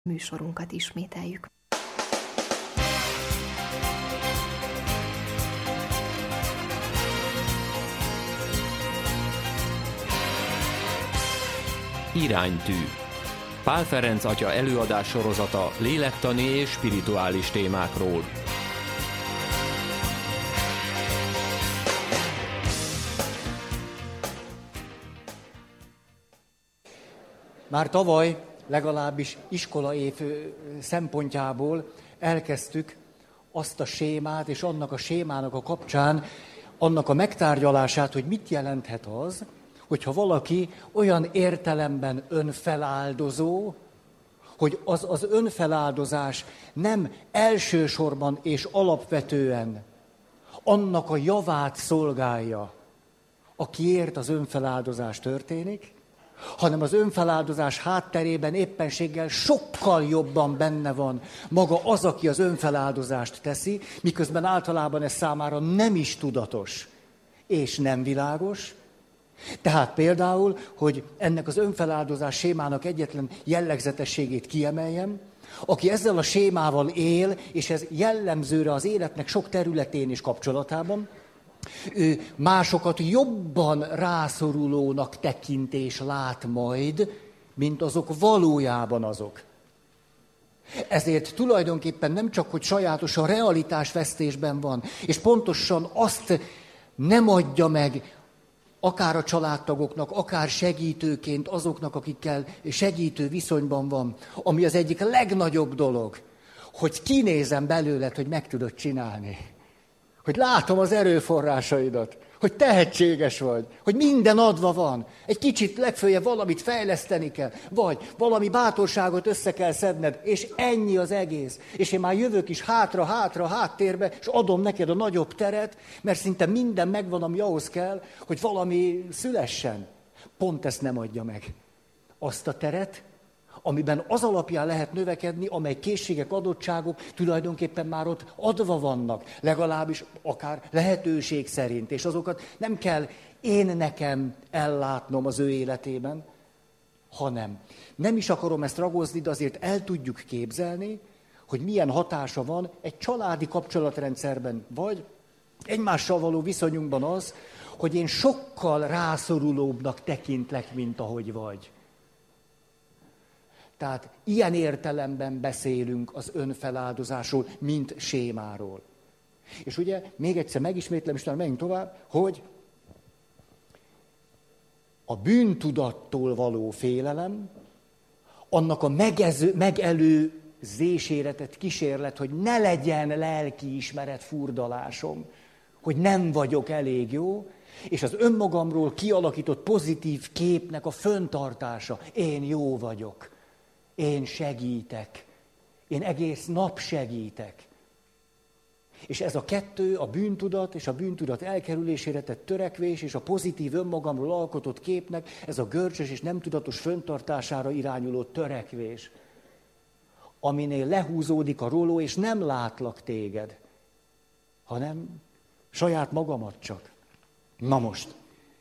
műsorunkat ismételjük. Iránytű. Pál Ferenc atya előadás sorozata lélektani és spirituális témákról. Már tavaly legalábbis iskolaév szempontjából elkezdtük azt a sémát, és annak a sémának a kapcsán, annak a megtárgyalását, hogy mit jelenthet az, hogyha valaki olyan értelemben önfeláldozó, hogy az önfeláldozás nem elsősorban és alapvetően annak a javát szolgálja, akiért az önfeláldozás történik, hanem az önfeláldozás hátterében éppenséggel sokkal jobban benne van maga az, aki az önfeláldozást teszi, miközben általában ez számára nem is tudatos és nem világos. Tehát például, hogy ennek az önfeláldozás sémának egyetlen jellegzetességét kiemeljem, aki ezzel a sémával él, és ez jellemzőre az életnek sok területén is kapcsolatában, ő másokat jobban rászorulónak tekint és lát majd, mint azok valójában azok. Ezért tulajdonképpen nem csak, hogy sajátosan realitásvesztésben van, és pontosan azt nem adja meg akár a családtagoknak, akár segítőként azoknak, akikkel segítő viszonyban van, ami az egyik legnagyobb dolog, hogy kinézem belőled, hogy meg tudod csinálni. Hogy látom az erőforrásaidat, hogy tehetséges vagy, hogy minden adva van. Egy kicsit legföljebb valamit fejleszteni kell, vagy valami bátorságot össze kell szedned, és ennyi az egész. És én már jövök is hátra, háttérbe, és adom neked a nagyobb teret, mert szinte minden megvan, ami ahhoz kell, hogy valami szülessen. Pont ezt nem adja meg. Azt a teret, amiben az alapján lehet növekedni, amely készségek, adottságok tulajdonképpen már ott adva vannak, legalábbis akár lehetőség szerint, és azokat nem kell én nekem ellátnom az ő életében, hanem nem is akarom ezt ragozni, de azért el tudjuk képzelni, hogy milyen hatása van egy családi kapcsolatrendszerben, vagy egymással való viszonyunkban az, hogy én sokkal rászorulóbbnak tekintlek, mint ahogy vagy. Tehát ilyen értelemben beszélünk az önfeláldozásról, mint sémáról. És ugye, még egyszer megismétlem, és talán menjünk tovább, hogy a bűntudattól való félelem, annak a megelőzésére tett kísérlet, hogy ne legyen lelkiismeret furdalásom, hogy nem vagyok elég jó, és az önmagamról kialakított pozitív képnek a föntartása. Én jó vagyok. Én segítek. Én egész nap segítek. És ez a kettő, a bűntudat és a bűntudat elkerülésére tett törekvés, és a pozitív önmagamról alkotott képnek, ez a görcsös és nem tudatos föntartására irányuló törekvés, aminél lehúzódik a róló, és nem látlak téged, hanem saját magamat csak. Na most,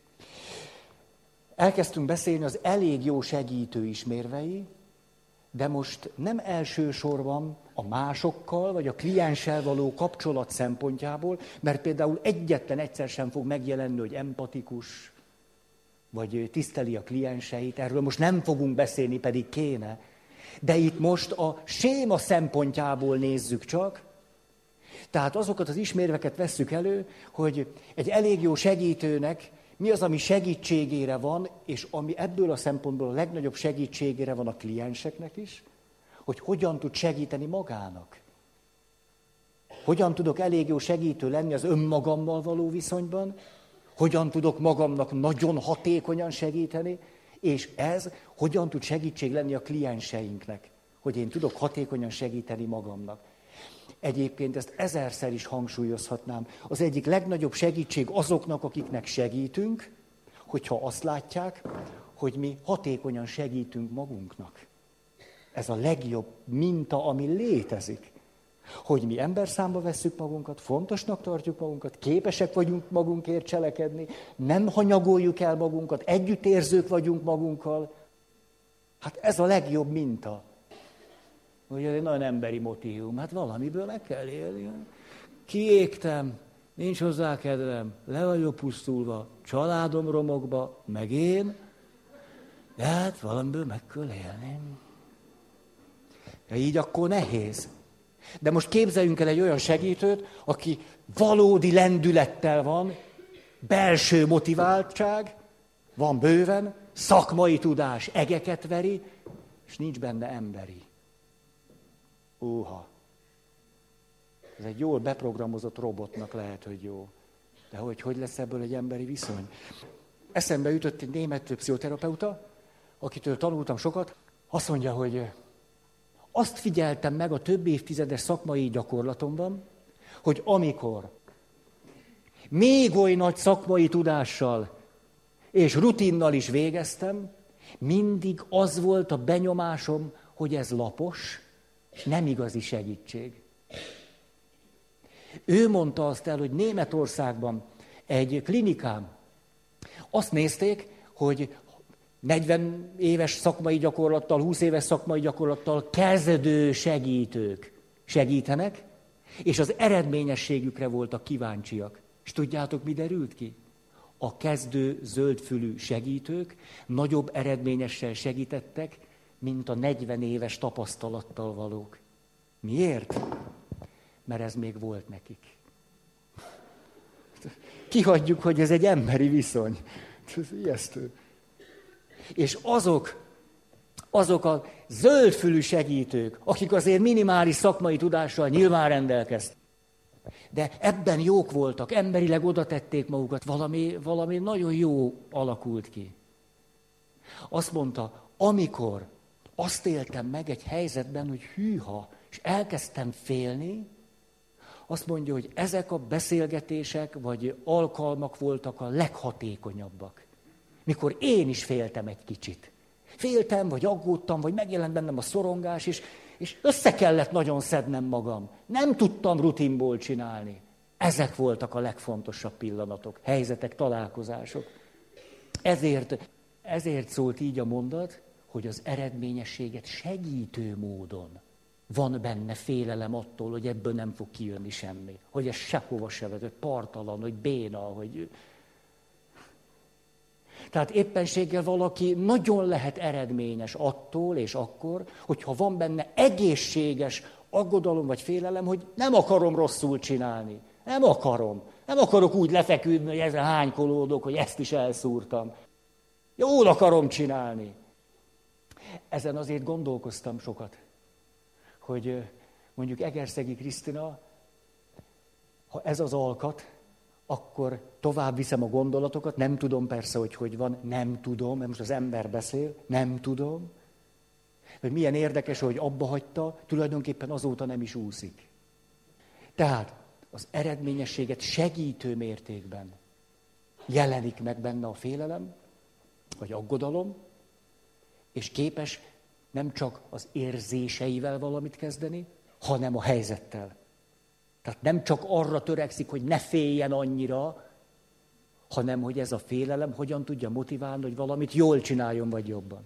elkezdtünk beszélni az elég jó segítő ismérvei, de most nem elsősorban a másokkal, vagy a klienssel való kapcsolat szempontjából, mert például egyetlen egyszer sem fog megjelenni, hogy empatikus, vagy tiszteli a klienseit, erről most nem fogunk beszélni, pedig kéne. De itt most a séma szempontjából nézzük csak, tehát azokat az ismérveket vesszük elő, hogy egy elég jó segítőnek mi az, ami segítségére van, és ami ebből a szempontból a legnagyobb segítségére van a klienseknek is, hogy hogyan tud segíteni magának. Hogyan tudok elég jó segítő lenni az önmagammal való viszonyban, hogyan tudok magamnak nagyon hatékonyan segíteni, és ez hogyan tud segítség lenni a klienseinknek, hogy én tudok hatékonyan segíteni magamnak. Egyébként ezt ezerszer is hangsúlyozhatnám. Az egyik legnagyobb segítség azoknak, akiknek segítünk, hogyha azt látják, hogy mi hatékonyan segítünk magunknak. Ez a legjobb minta, ami létezik. Hogy mi emberszámba vesszük magunkat, fontosnak tartjuk magunkat, képesek vagyunk magunkért cselekedni, nem hanyagoljuk el magunkat, együttérzők vagyunk magunkkal. Hát ez a legjobb minta. hogy ez egy nagyon emberi motívum. Hát valamiből meg kell élni. Kiégtem, nincs hozzá kedvem, le vagyok pusztulva, családom romokba, meg én, de hát valamiből meg kell élni. De így akkor nehéz. De most képzeljünk el egy olyan segítőt, aki valódi lendülettel van, belső motiváltság, van bőven, szakmai tudás egeket veri, és nincs benne emberi. Ez egy jól beprogramozott robotnak lehet, hogy jó. De hogy lesz ebből egy emberi viszony? Eszembe jutott egy német pszichoterapeuta, akitől tanultam sokat, azt mondja, hogy azt figyeltem meg a több évtizedes szakmai gyakorlatomban, hogy amikor még oly nagy szakmai tudással és rutinnal is végeztem, mindig az volt a benyomásom, hogy ez lapos, és nem igazi segítség. Ő mondta azt el, hogy Németországban egy klinikán azt nézték, hogy 40 éves szakmai gyakorlattal, 20 éves szakmai gyakorlattal kezdő segítők segítenek, és az eredményességükre voltak kíváncsiak. És tudjátok, mi derült ki? A kezdő zöldfülű segítők nagyobb eredményessel segítettek, mint a 40 éves tapasztalattal valók. Miért? Mert ez még volt nekik. Kihagyjuk, hogy ez egy emberi viszony. Ez ijesztő. És azok a zöldfülű segítők, akik azért minimális szakmai tudással nyilván rendelkeztek, de ebben jók voltak, emberileg oda tették magukat, valami nagyon jó alakult ki. Azt mondta, amikor azt éltem meg egy helyzetben, hogy hűha, és elkezdtem félni, azt mondja, hogy ezek a beszélgetések vagy alkalmak voltak a leghatékonyabbak. Mikor én is féltem egy kicsit. Féltem, vagy aggódtam, vagy megjelent bennem a szorongás, és össze kellett nagyon szednem magam. Nem tudtam rutinból csinálni. Ezek voltak a legfontosabb pillanatok, helyzetek, találkozások. Ezért szólt így a mondat, hogy az eredményességet segítő módon van benne félelem attól, hogy ebből nem fog kijönni semmi. Hogy ez sehova se vezet, partalan, hogy béna, hogy... Tehát éppenséggel valaki nagyon lehet eredményes attól és akkor, hogyha van benne egészséges aggodalom vagy félelem, hogy nem akarom rosszul csinálni. Nem akarom. Nem akarok úgy lefeküdni, hogy ezzel hánykolódok, hogy ezt is elszúrtam. Jól akarom csinálni. Ezen azért gondolkoztam sokat, hogy mondjuk Egerszegi Krisztina, ha ez az alkat, akkor tovább viszem a gondolatokat, nem tudom persze, hogy van, nem tudom, mert most az ember beszél, nem tudom. Hogy milyen érdekes, hogy abba hagyta, tulajdonképpen azóta nem is úszik. Tehát az eredményességet segítő mértékben jelenik meg benne a félelem, vagy aggodalom, és képes nem csak az érzéseivel valamit kezdeni, hanem a helyzettel. Tehát nem csak arra törekszik, hogy ne féljen annyira, hanem hogy ez a félelem hogyan tudja motiválni, hogy valamit jól csináljon, vagy jobban.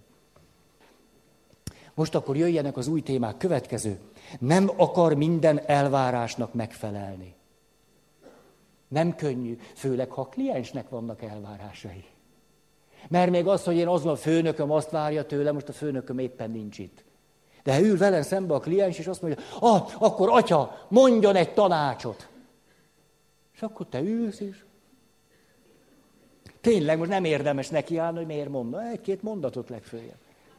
Most akkor jöjjenek az új témák. Következő. Nem akar minden elvárásnak megfelelni. Nem könnyű, főleg ha a kliensnek vannak elvárásai. Mert még az, hogy én azon a főnököm azt várja tőlem, most a főnököm éppen nincs itt. De ha ül velem szembe a kliens, és azt mondja, akkor atya, mondjon egy tanácsot. És akkor te ülsz is. Tényleg most nem érdemes nekiállni, hogy miért mondna. Egy-két mondatot legfőjebb.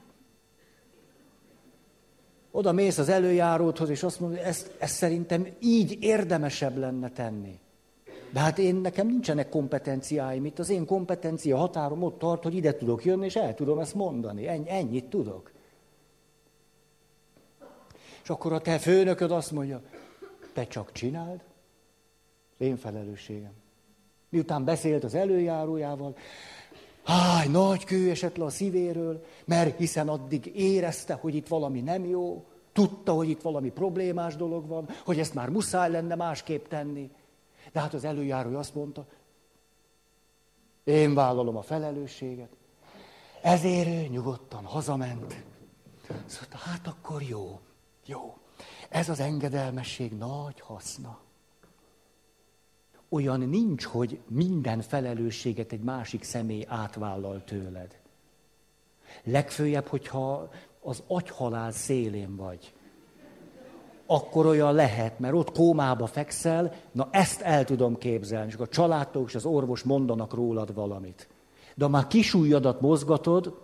Oda mész az előjáródhoz, és azt mondja, ezt szerintem így érdemesebb lenne tenni. De hát nekem nincsenek kompetenciáim itt. Az én kompetencia határom ott tart, hogy ide tudok jönni, és el tudom ezt mondani. Ennyit tudok. És akkor a te főnököd azt mondja, te csak csináld, én felelősségem. Miután beszélt az előjárójával, nagy kő esett le a szívéről, mert hiszen addig érezte, hogy itt valami nem jó, tudta, hogy itt valami problémás dolog van, hogy ezt már muszáj lenne másképp tenni. De hát az előjárója azt mondta, én vállalom a felelősséget. Ezért ő nyugodtan hazament. Szóval, hát akkor jó. Jó. Ez az engedelmesség nagy haszna. Olyan nincs, hogy minden felelősséget egy másik személy átvállal tőled. Legfőjebb, hogyha az agyhalál szélén vagy. Akkor olyan lehet, mert ott kómába fekszel, na ezt el tudom képzelni, és a családtól és az orvos mondanak rólad valamit. De ha már kisujjadat mozgatod,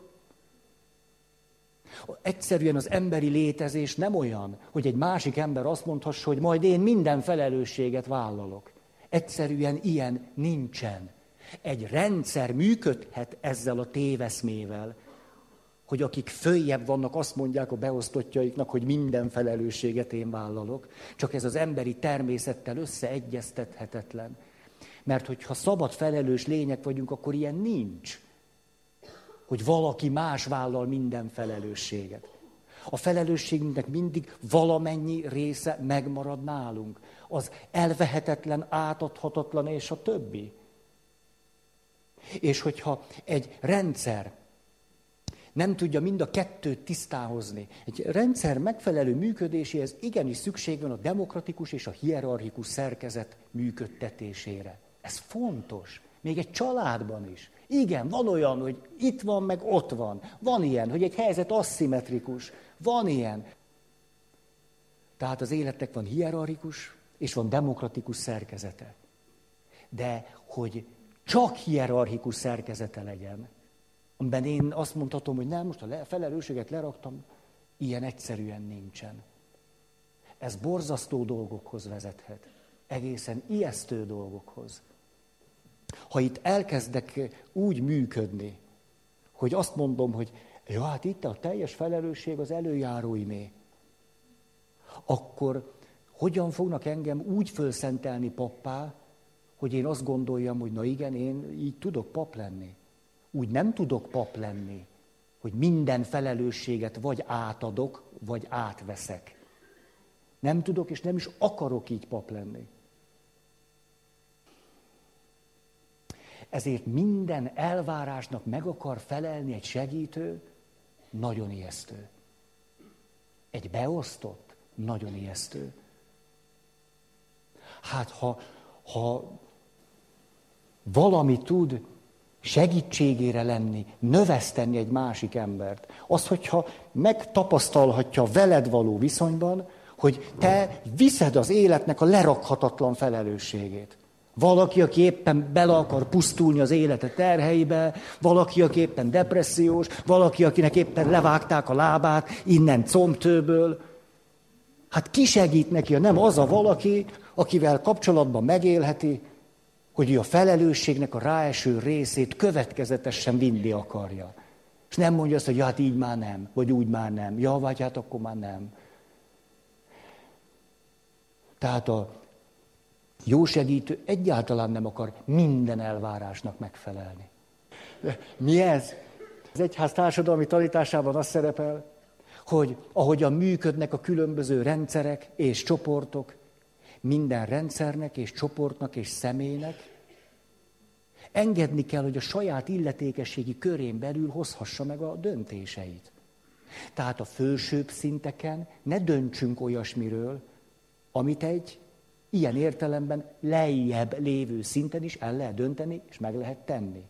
egyszerűen az emberi létezés nem olyan, hogy egy másik ember azt mondhassa, hogy majd én minden felelősséget vállalok. Egyszerűen ilyen nincsen. Egy rendszer működhet ezzel a téveszmével, hogy akik följebb vannak, azt mondják a beosztottjaiknak, hogy minden felelősséget én vállalok. Csak ez az emberi természettel összeegyeztethetetlen. Mert hogyha szabad felelős lények vagyunk, akkor ilyen nincs. Hogy valaki más vállal minden felelősséget. A felelősségünknek mindig valamennyi része megmarad nálunk. Az elvehetetlen, átadhatatlan és a többi. És hogyha egy rendszer nem tudja mind a kettőt tisztáhozni, egy rendszer megfelelő működéséhez igenis szükség van a demokratikus és a hierarchikus szerkezet működtetésére. Ez fontos. Még egy családban is. Igen, van olyan, hogy itt van, meg ott van. Van ilyen, hogy egy helyzet aszimmetrikus. Van ilyen. Tehát az életnek van hierarchikus, és van demokratikus szerkezete. De hogy csak hierarchikus szerkezete legyen, amiben én azt mondhatom, hogy nem, most a felelősséget leraktam, ilyen egyszerűen nincsen. Ez borzasztó dolgokhoz vezethet. Egészen ijesztő dolgokhoz. Ha itt elkezdek úgy működni, hogy azt mondom, hogy ja, hát itt a teljes felelősség az előjáróimé, akkor hogyan fognak engem úgy fölszentelni pappá, hogy én azt gondoljam, hogy na igen, én így tudok pap lenni. Úgy nem tudok pap lenni, hogy minden felelősséget vagy átadok, vagy átveszek. Nem tudok, és nem is akarok így pap lenni. Ezért minden elvárásnak meg akar felelni egy segítő, nagyon ijesztő. Egy beosztott, nagyon ijesztő. Hát ha valami tud segítségére lenni, növeszteni egy másik embert, az, hogyha megtapasztalhatja veled való viszonyban, hogy te viszed az életnek a lerakhatatlan felelősségét. Valaki, aki éppen bele akar pusztulni az élete terheibe, valaki, aki éppen depressziós, valaki, akinek éppen levágták a lábát innen combtőből. Hát ki segít neki, ha nem az a valaki, akivel kapcsolatban megélheti, hogy ő a felelősségnek a ráeső részét következetesen vinni akarja. És nem mondja azt, hogy ja, hát így már nem, vagy úgy már nem. Ja, vagy hát akkor már nem. Tehát a jó segítő egyáltalán nem akar minden elvárásnak megfelelni. Mi ez? Az egyház társadalmi tanításában az szerepel, hogy ahogyan működnek a különböző rendszerek és csoportok, minden rendszernek és csoportnak és személynek engedni kell, hogy a saját illetékességi körén belül hozhassa meg a döntéseit. Tehát a felsőbb szinteken ne döntsünk olyasmiről, amit egy ilyen értelemben lejjebb lévő szinten is el lehet dönteni, és meg lehet tenni.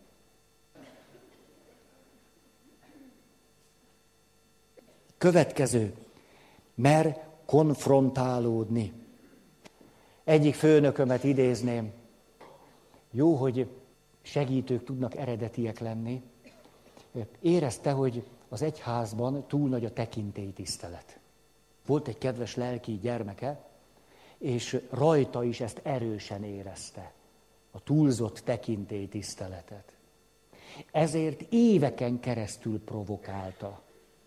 Következő, mer konfrontálódni. Egyik főnökömet idézném. Jó, hogy segítők tudnak eredetiek lenni. Érezte, hogy az egyházban túl nagy a tekintélytisztelet. Volt egy kedves lelki gyermeke, és rajta is ezt erősen érezte, a túlzott tekintélytiszteletet. Ezért éveken keresztül provokálta.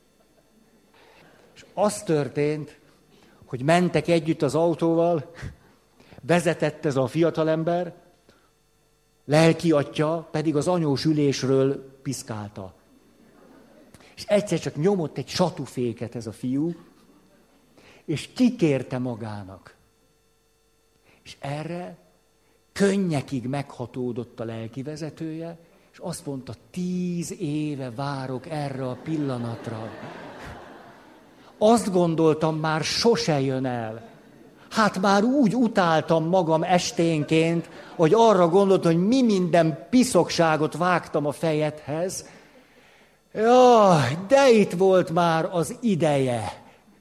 És az történt, hogy mentek együtt az autóval, vezetett ez a fiatalember, lelki atya pedig az anyós ülésről piszkálta. És egyszer csak nyomott egy satuféket ez a fiú, és kikérte magának. És erre könnyekig meghatódott a lelkivezetője, és azt mondta, 10 éve várok erre a pillanatra. azt gondoltam, már sose jön el. Hát már úgy utáltam magam esténként, hogy arra gondoltam, hogy mi minden piszokságot vágtam a fejedhez. Jaj, de itt volt már az ideje.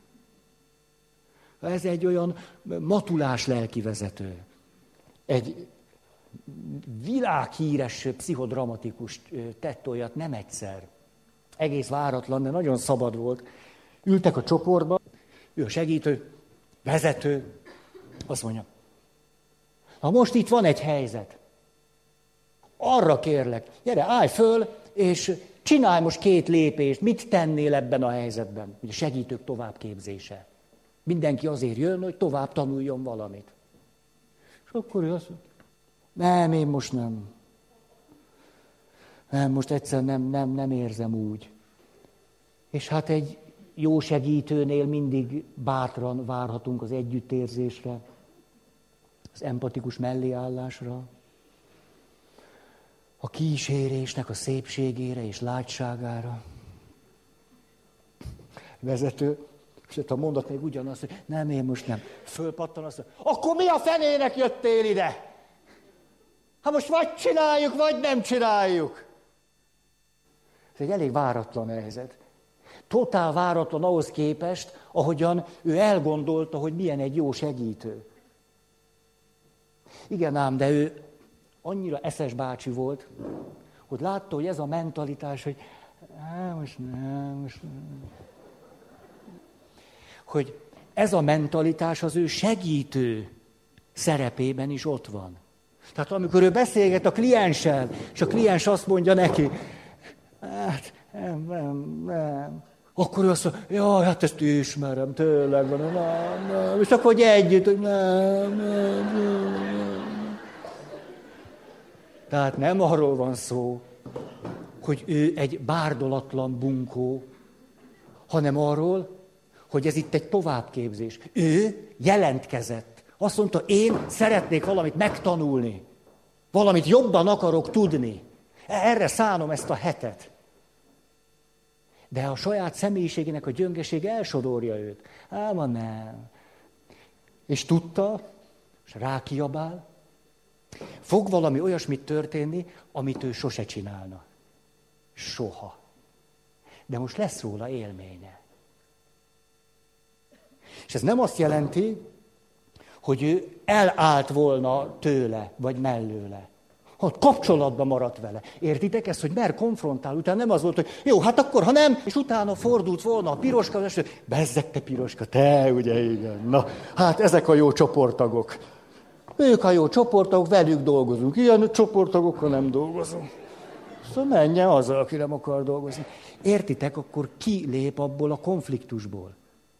Ez egy olyan matulás lelkivezető. Egy világhíres pszichodramatikus tett olyat nem egyszer. Egész váratlan, de nagyon szabad volt. Ültek a csoportba, ő a segítő, vezető, azt mondja, na most itt van egy helyzet. Arra kérlek, gyere, állj föl, és csinálj most 2 lépést, mit tennél ebben a helyzetben? Ugye segítők továbbképzése. Mindenki azért jön, hogy tovább tanuljon valamit. És akkor ő azt mondja, nem, én most nem. Nem, most egyszerűen nem érzem úgy. És hát egy jó segítőnél mindig bátran várhatunk az együttérzésre, az empatikus melléállásra, a kísérésnek a szépségére és lágyságára. Vezető, és a mondat még ugyanaz, hogy nem, én most nem. Fölpattan azt, akkor mi a fenének jöttél ide? Hát most vagy csináljuk, vagy nem csináljuk. Ez egy elég váratlan helyzet. Totál váratlan ahhoz képest, ahogyan ő elgondolta, hogy milyen egy jó segítő. Igen ám, de ő annyira eszes bácsi volt, hogy látta, hogy ez a mentalitás, hogy most nem. Hogy ez a mentalitás az ő segítő szerepében is ott van. Tehát amikor ő beszélget a klienssel, és a kliens azt mondja neki, hát nem. Akkor ő azt mondja, jaj, hát ezt ismerem, tényleg van, nem. És akkor hogy együtt, nem. Tehát nem arról van szó, hogy ő egy bárdolatlan bunkó, hanem arról, hogy ez itt egy továbbképzés. Ő jelentkezett. Azt mondta, én szeretnék valamit megtanulni. Valamit jobban akarok tudni. Erre szánom ezt a hetet. De a saját személyiségének a gyöngesége elsodorja őt. Ám nem. És tudta, és rákiabál, fog valami olyasmit történni, amit ő sose csinálna. Soha. De most lesz róla élménye. És ez nem azt jelenti, hogy ő elállt volna tőle, vagy mellőle. Ott kapcsolatban maradt vele. Értitek ezt, hogy mer konfrontál? Utána nem az volt, hogy jó, hát akkor, ha nem, és utána fordult volna a piroska, és bezzeg te piroska, te, ugye, igen. Na, hát ezek a jó csoporttagok. Ők a jó csoporttagok, velük dolgozunk. Ilyen csoporttagokkal nem dolgozunk. Szóval menjen azzal, aki nem akar dolgozni. Értitek, akkor ki lép abból a konfliktusból?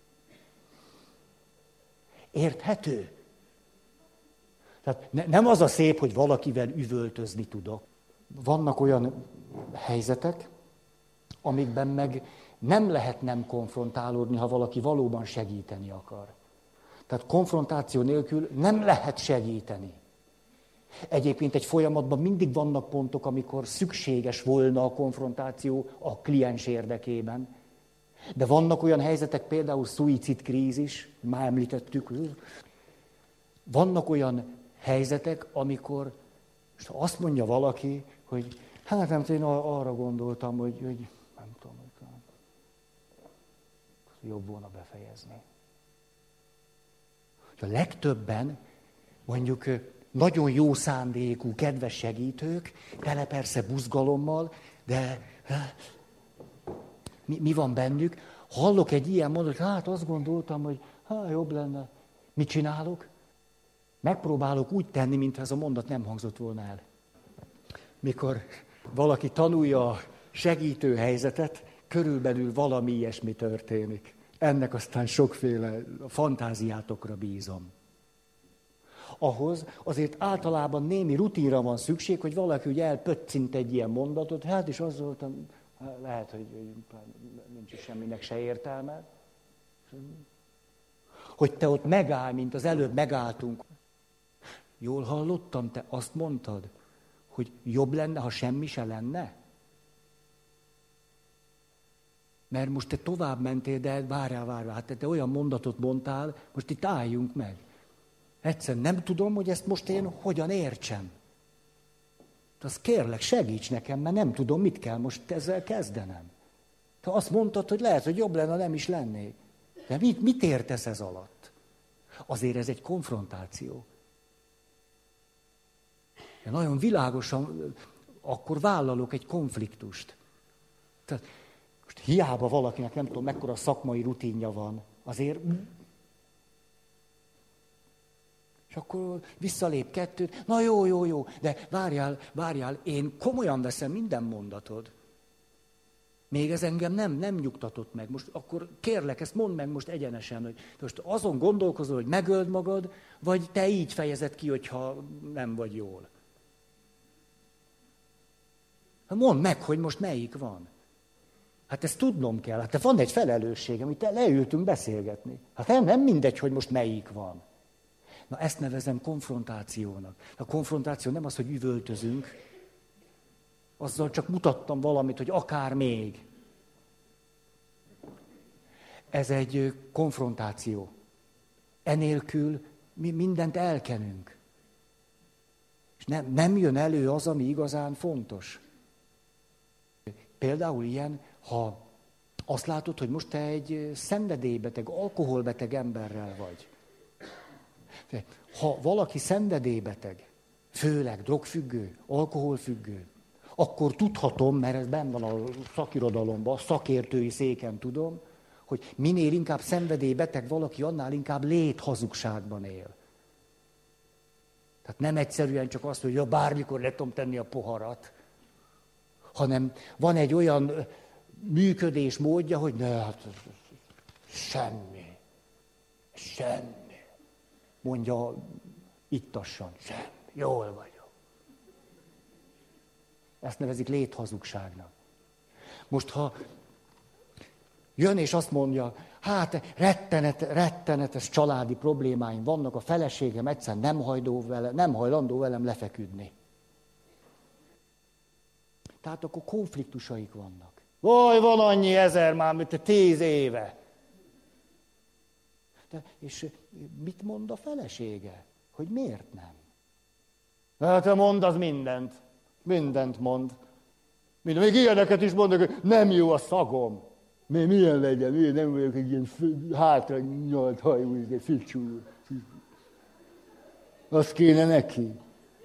Érthető? Tehát nem az a szép, hogy valakivel üvöltözni tudok. Vannak olyan helyzetek, amikben meg nem lehet nem konfrontálódni, ha valaki valóban segíteni akar. Tehát konfrontáció nélkül nem lehet segíteni. Egyébként egy folyamatban mindig vannak pontok, amikor szükséges volna a konfrontáció a kliens érdekében. De vannak olyan helyzetek, például szuicidkrízis, már említettük, vannak olyan helyzetek, amikor azt mondja valaki, hogy hát nem, én arra gondoltam, hogy nem tudom, jobb volna befejezni. A legtöbben, mondjuk nagyon jó szándékú, kedves segítők, tele persze buzgalommal, de mi van bennük? Hallok egy ilyen mondatot, hát azt gondoltam, hogy jobb lenne. Mit csinálok? Megpróbálok úgy tenni, mintha ez a mondat nem hangzott volna el. Mikor valaki tanulja a segítő helyzetet, körülbelül valami ilyesmi történik. Ennek aztán sokféle fantáziátokra bízom. Ahhoz azért általában némi rutinra van szükség, hogy valaki ugye elpöccint egy ilyen mondatot, hát és az voltam, lehet, hogy nincs is semminek se értelme. Hogy te ott megállj, mint az előbb megálltunk. Jól hallottam, te azt mondtad, hogy jobb lenne, ha semmi se lenne? Mert most te tovább mentél, de várjál, hát te olyan mondatot mondtál, most itt álljunk meg. Egyszerűen nem tudom, hogy ezt most én hogyan értsem. Azt kérlek, segíts nekem, mert nem tudom, mit kell most ezzel kezdenem. Te azt mondtad, hogy lehet, hogy jobb lenne, ha nem is lennék. De mit értesz ez alatt? Azért ez egy konfrontáció. De nagyon világosan akkor vállalok egy konfliktust. Tehát most hiába valakinek nem tudom, mekkora szakmai rutinja van, azért... És akkor visszalép kettőt, na jó, de várjál, én komolyan veszem minden mondatod. Még ez engem nem nyugtatott meg. Most akkor kérlek, ezt mondd meg most egyenesen, hogy most azon gondolkozol, hogy megöld magad, vagy te így fejezed ki, hogyha nem vagy jól. Mondd meg, hogy most melyik van. Hát ezt tudnom kell. Hát van egy felelősségem, amit leültünk beszélgetni. Hát nem mindegy, hogy most melyik van. Na ezt nevezem konfrontációnak. A konfrontáció nem az, hogy üvöltözünk, azzal csak mutattam valamit, hogy akár még. Ez egy konfrontáció. Enélkül mi mindent elkenünk. És nem jön elő az, ami igazán fontos. Például ilyen, ha azt látod, hogy most te egy szenvedélybeteg, alkoholbeteg emberrel vagy. Ha valaki szenvedélybeteg, főleg drogfüggő, alkoholfüggő, akkor tudhatom, mert ez benn van a szakirodalomban, a szakértői széken tudom, hogy minél inkább szenvedélybeteg valaki, annál inkább léthazugságban él. Tehát nem egyszerűen csak azt, hogy bármikor le tudom tenni a poharat, hanem van egy olyan működés módja, hogy semmi, mondja ittassan, semmi, jól vagyok. Ezt nevezik léthazugságnak. Most, ha jön és azt mondja, hát rettenetes családi problémáim vannak, a feleségem egyszer nem hajlandó velem lefeküdni. Tehát akkor konfliktusaik vannak. Van annyi ezer már, mint 10 éve. És mit mond a felesége? Hogy miért nem? Hát te mondd az mindent. Mindent mond. Még ilyeneket is mondok, hogy nem jó a szagom. Milyen legyen? Én nem vagyok egy ilyen hátra nyalt hajú, egy ficsú. Azt kéne neki.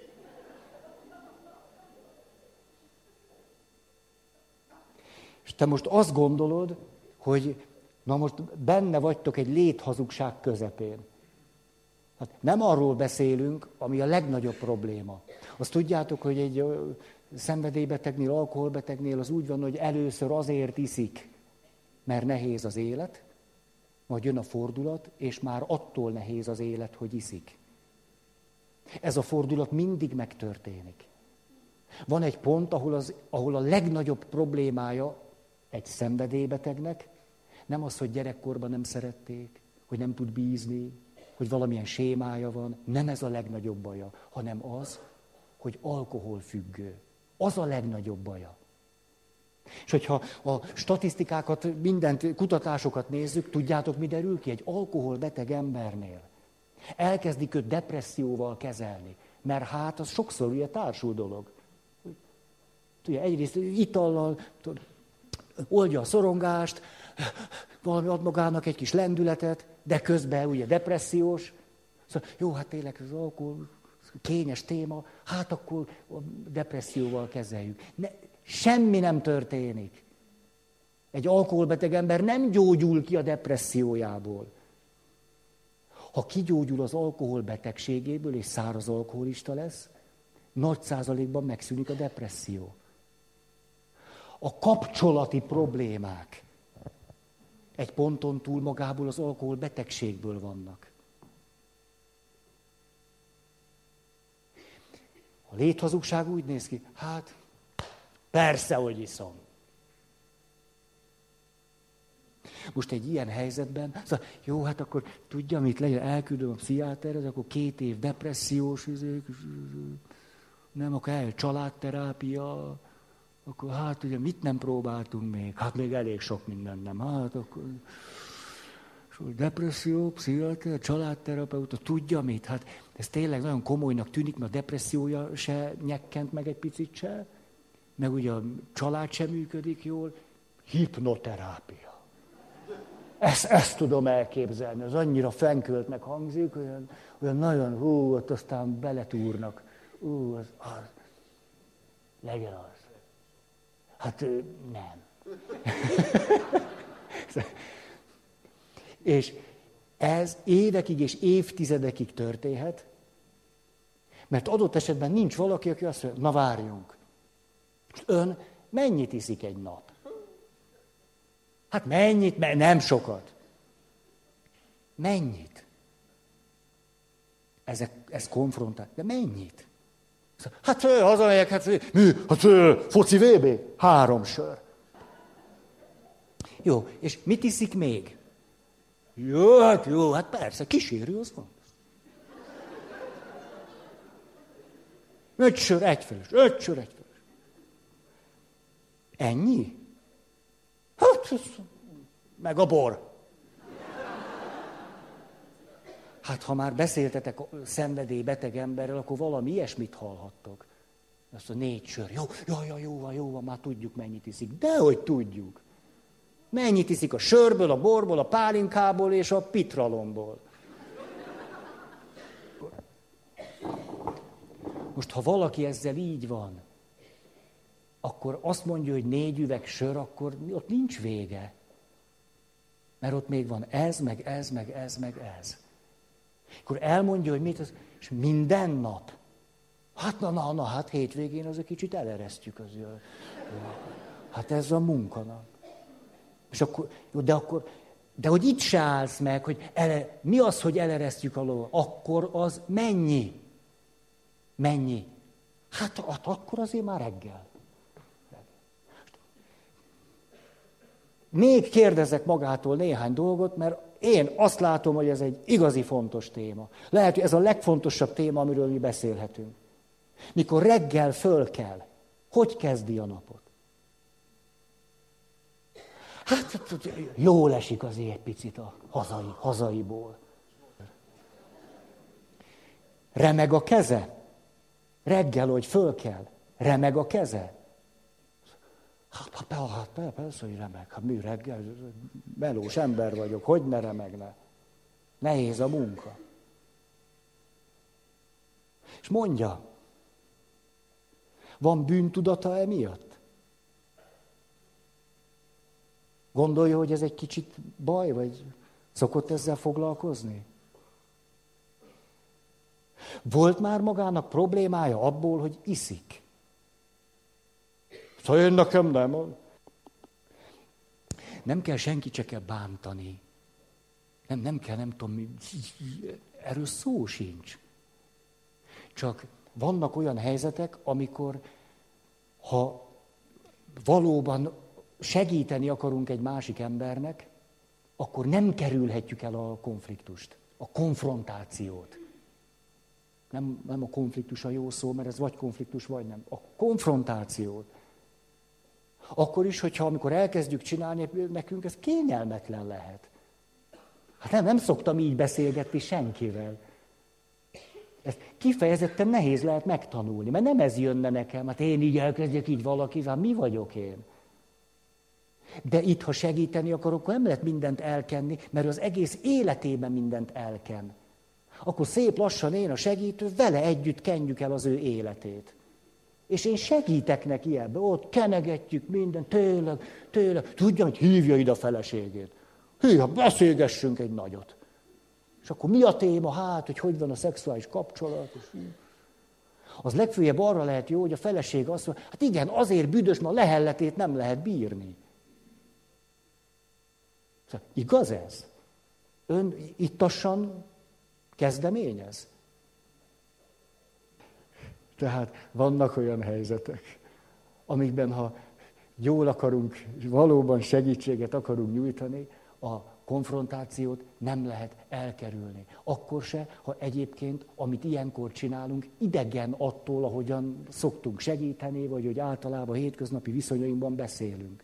És te most azt gondolod, hogy na most benne vagytok egy léthazugság közepén. Hát nem arról beszélünk, ami a legnagyobb probléma. Azt tudjátok, hogy egy szenvedélybetegnél, alkoholbetegnél az úgy van, hogy először azért iszik, mert nehéz az élet, majd jön a fordulat, és már attól nehéz az élet, hogy iszik. Ez a fordulat mindig megtörténik. Van egy pont, ahol a legnagyobb problémája egy szenvedélybetegnek nem az, hogy gyerekkorban nem szerették, hogy nem tud bízni, hogy valamilyen sémája van, nem ez a legnagyobb baja, hanem az, hogy alkoholfüggő. Az a legnagyobb baja. És hogyha a statisztikákat, mindent, kutatásokat nézzük, tudjátok, mi derül ki? Egy alkoholbeteg embernél elkezdik őt depresszióval kezelni, mert hát az sokszor ugye társul dolog. Ugye egyrészt itallal oldja a szorongást, valami ad magának egy kis lendületet, de közben ugye depressziós. Szóval, jó, hát tényleg az alkohol kényes téma, hát akkor a depresszióval kezeljük. Semmi nem történik. Egy alkoholbeteg ember nem gyógyul ki a depressziójából. Ha kigyógyul az alkoholbetegségéből és száraz alkoholista lesz, nagy százalékban megszűnik a depresszió. A kapcsolati problémák egy ponton túl magából az alkoholbetegségből vannak. A léthazugság úgy néz ki, hát persze, hogy iszom. Most egy ilyen helyzetben, szóval, jó, hát akkor tudja, mit legyen, elküldöm a pszichiáterhez, akkor 2 év depressziós, nem, akkor családterápia, Akkor hát ugye mit nem próbáltunk még? Hát még elég sok minden nem. Hát akkor... Depresszió, pszichiáter, családterapeuta, tudja mit? Hát ez tényleg nagyon komolynak tűnik, mert a depressziója se nyekkent meg egy picit se, meg ugye a család sem működik jól. Hipnoterápia. Ezt tudom elképzelni, az annyira fenköltnek hangzik, olyan nagyon, ott aztán beletúrnak. Az. Legyen az. Hát nem. És ez évekig és évtizedekig történhet, mert adott esetben nincs valaki, aki azt mondja, na várjunk. Ön mennyit iszik egy nap? Hát mennyit? Nem Mennyit? Ez konfrontál. De mennyit? Hát hazamegyek, foci VB? 3 sör. Jó, és mit iszik még? Jó, hát persze, kísérő az van. 5 sör egyfeles. Ennyi? Hát, meg a bor. Hát, ha már beszéltetek szenvedélybeteg emberrel, akkor valami ilyesmit hallhattok. Azt a 4 sör. Jó van, már tudjuk, mennyit iszik. Dehogy tudjuk. Mennyit iszik a sörből, a borból, a pálinkából és a pitralomból. Most, ha valaki ezzel így van, akkor azt mondja, hogy 4 üveg sör, akkor ott nincs vége. Mert ott még van ez, meg ez, meg ez, meg ez. Akkor elmondja, hogy mit az, és minden nap. Hát hát hétvégén az egy kicsit eleresztjük azért. Hát ez a munkanap. És akkor, jó, de hogy itt se állsz meg, hogy mi az, hogy eleresztjük a lovat? Akkor az mennyi? Mennyi? Hát akkor azért már reggel. Még kérdezek magától néhány dolgot, mert én azt látom, hogy ez egy igazi fontos téma. Lehet, hogy ez a legfontosabb téma, amiről mi beszélhetünk. Mikor reggel föl kell, hogy kezdi a napot? Hát jól esik azért egy picit a hazaiból. Remeg a keze? Reggel, hogy föl kell. Remeg a keze? Hát persze, hogy remeg. Hát mi reggel? Melós ember vagyok, hogy ne remegne? Nehéz a munka. És mondja, van bűntudata emiatt? Gondolja, hogy ez egy kicsit baj, vagy szokott ezzel foglalkozni? Volt már magának problémája abból, hogy iszik? Szóval én nekem nem. Nem kell senkit se kell bántani. Nem kell, nem tudom mi. Erről szó sincs. Csak vannak olyan helyzetek, amikor ha valóban segíteni akarunk egy másik embernek, akkor nem kerülhetjük el a konfliktust, a konfrontációt. Nem a konfliktus a jó szó, mert ez vagy konfliktus, vagy nem. A konfrontációt. Akkor is, hogyha amikor elkezdjük csinálni, nekünk ez kényelmetlen lehet. Hát nem szoktam így beszélgetni senkivel. Ezt kifejezetten nehéz lehet megtanulni, mert nem ez jönne nekem. Hát én így elkezdjek így valakivel, mi vagyok én? De itt, ha segíteni akarok, akkor nem lehet mindent elkenni, mert az egész életében mindent elken. Akkor szép lassan én a segítő, vele együtt kenjük el az ő életét. És én segítek neki ebbe, ott kenegetjük mindent, tényleg. Tudja, hogy hívja ide a feleségét. Hívja, beszélgessünk egy nagyot. És akkor mi a téma? Hát, hogy van a szexuális kapcsolat. Az legfőjebb arra lehet jó, hogy a feleség azt mondja, hát igen, azért büdös, mert a lehelletét nem lehet bírni. Igaz ez? Ön ittassan kezdeményez? Tehát vannak olyan helyzetek, amikben, ha jól akarunk, valóban segítséget akarunk nyújtani, a konfrontációt nem lehet elkerülni. Akkor se, ha egyébként, amit ilyenkor csinálunk, idegen attól, ahogyan szoktunk segíteni, vagy hogy általában hétköznapi viszonyainkban beszélünk.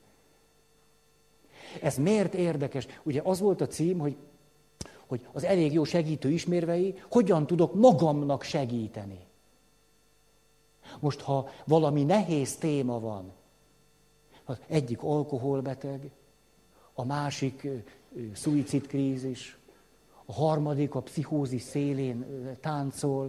Ez miért érdekes? Ugye az volt a cím, hogy az elég jó segítő ismérvei, hogyan tudok magamnak segíteni. Most, ha valami nehéz téma van, az egyik alkoholbeteg, a másik szuicidkrízis, a harmadik a pszichózis szélén táncol,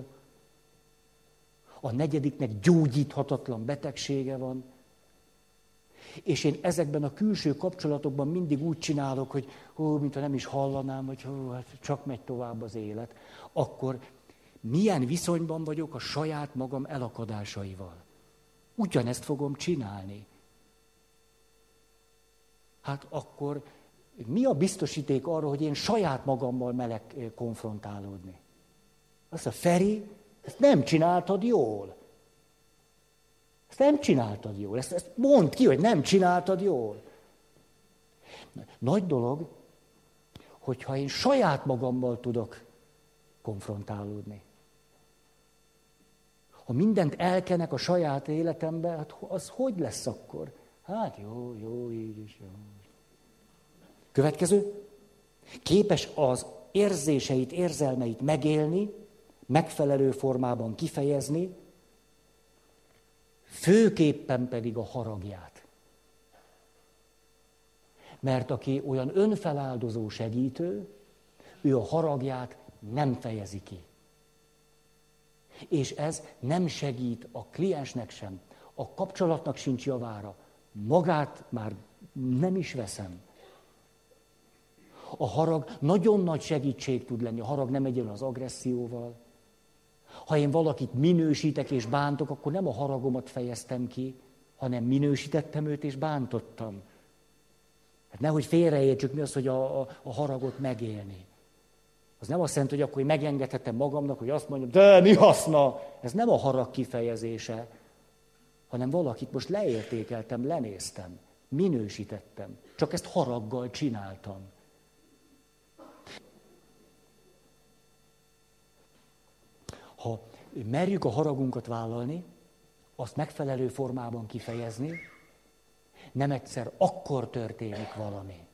a negyediknek gyógyíthatatlan betegsége van, és én ezekben a külső kapcsolatokban mindig úgy csinálok, hogy mintha nem is hallanám, hogy hát csak megy tovább az élet, akkor milyen viszonyban vagyok a saját magam elakadásaival? Ugyanezt fogom csinálni. Hát akkor mi a biztosíték arra, hogy én saját magammal merek konfrontálódni? Azt mondja, Feri, ezt nem csináltad jól. Ezt nem csináltad jól. Ezt mondd ki, hogy nem csináltad jól. Nagy dolog, hogyha én saját magammal tudok konfrontálódni. Ha mindent elkenek a saját életembe, hát az hogy lesz akkor? Hát jó, így is jó. Következő. Képes az érzéseit, érzelmeit megélni, megfelelő formában kifejezni, főképpen pedig a haragját. Mert aki olyan önfeláldozó segítő, ő a haragját nem fejezi ki. És ez nem segít a kliensnek sem, a kapcsolatnak sincs javára. Magát már nem is veszem. A harag nagyon nagy segítség tud lenni. A harag nem egyenlő az agresszióval. Ha én valakit minősítek és bántok, akkor nem a haragomat fejeztem ki, hanem minősítettem őt és bántottam. Hát nehogy félreértsük, mi az, hogy a haragot megélni. Az nem azt jelenti, hogy akkor megengedhetem magamnak, hogy azt mondjam, de mi haszna? Ez nem a harag kifejezése, hanem valakit most leértékeltem, lenéztem, minősítettem. Csak ezt haraggal csináltam. Ha merjük a haragunkat vállalni, azt megfelelő formában kifejezni, nem egyszer akkor történik valami.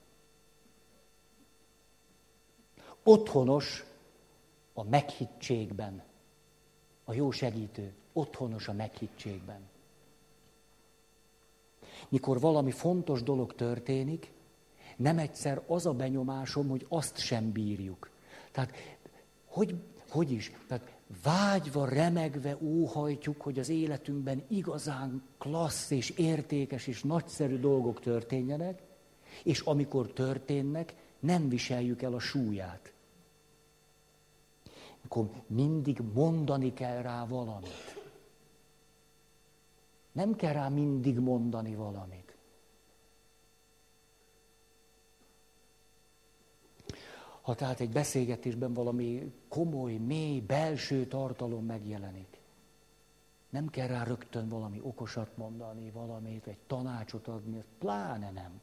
Otthonos a meghittségben. A jó segítő otthonos a meghittségben. Mikor valami fontos dolog történik, nem egyszer az a benyomásom, hogy azt sem bírjuk. Tehát, hogy is? Tehát vágyva, remegve óhajtjuk, hogy az életünkben igazán klassz és értékes és nagyszerű dolgok történjenek, és amikor történnek, nem viseljük el a súlyát. Akkor mindig mondani kell rá valamit. Nem kell rá mindig mondani valamit. Ha tehát egy beszélgetésben valami komoly, mély, belső tartalom megjelenik, nem kell rá rögtön valami okosat mondani, valamit, egy tanácsot adni, pláne nem.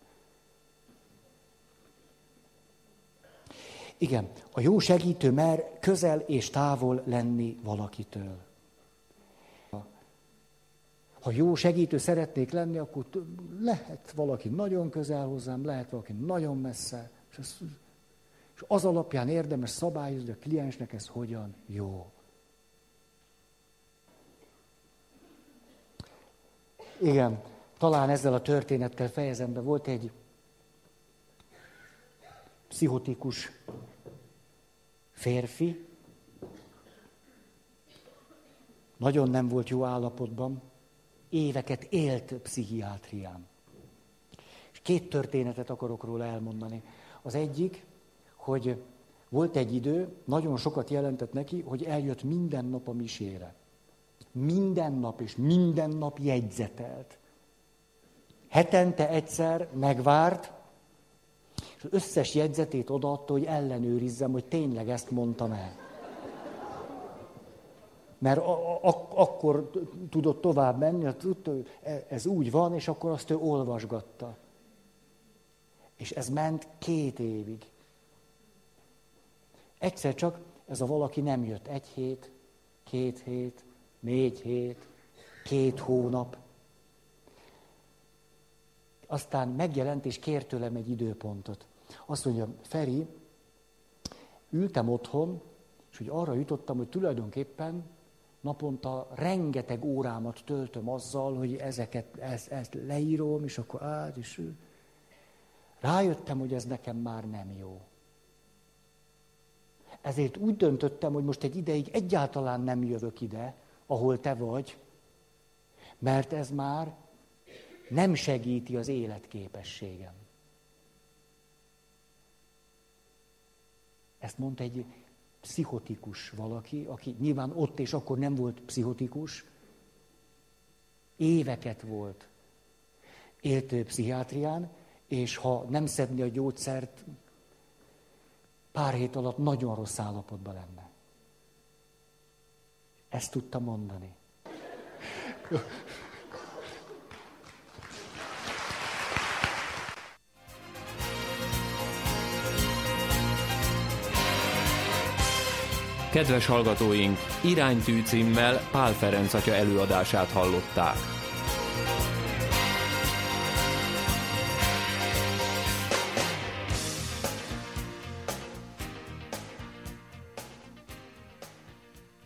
Igen, a jó segítő mer közel és távol lenni valakitől. Ha jó segítő szeretnék lenni, akkor lehet valaki nagyon közel hozzám, lehet valaki nagyon messze, és az alapján érdemes szabályozni a kliensnek, ez hogyan jó. Igen, talán ezzel a történettel fejezem be. Volt egy pszichotikus férfi, nagyon nem volt jó állapotban, éveket élt pszichiátrián. És 2 történetet akarok róla elmondani. Az egyik, hogy volt egy idő, nagyon sokat jelentett neki, hogy eljött minden nap a misére. Minden nap, és minden nap jegyzetelt. Hetente egyszer megvárt, és az összes jegyzetét odaadta, hogy ellenőrizzem, hogy tényleg ezt mondtam el. Mert akkor tudott tovább menni, hát tudta, hogy ez úgy van, és akkor azt ő olvasgatta. És ez ment 2 évig. Egyszer csak ez a valaki nem jött. 1 hét, 2 hét, 4 hét, 2 hónap. Aztán megjelent és kért tőlem egy időpontot. Azt mondja, Feri, ültem otthon, és hogy arra jutottam, hogy tulajdonképpen naponta rengeteg órámat töltöm azzal, hogy ezt leírom, és akkor és rájöttem, hogy ez nekem már nem jó. Ezért úgy döntöttem, hogy most egy ideig egyáltalán nem jövök ide, ahol te vagy, mert ez már nem segíti az életképességem. Ezt mondta egy pszichotikus valaki, aki nyilván ott és akkor nem volt pszichotikus, éveket volt, élt pszichiátrián, és ha nem szedni a gyógyszert, pár hét alatt nagyon rossz állapotban lenne. Ezt tudta mondani. Kedves hallgatóink, Iránytű címmel Pál Ferenc atya előadását hallották.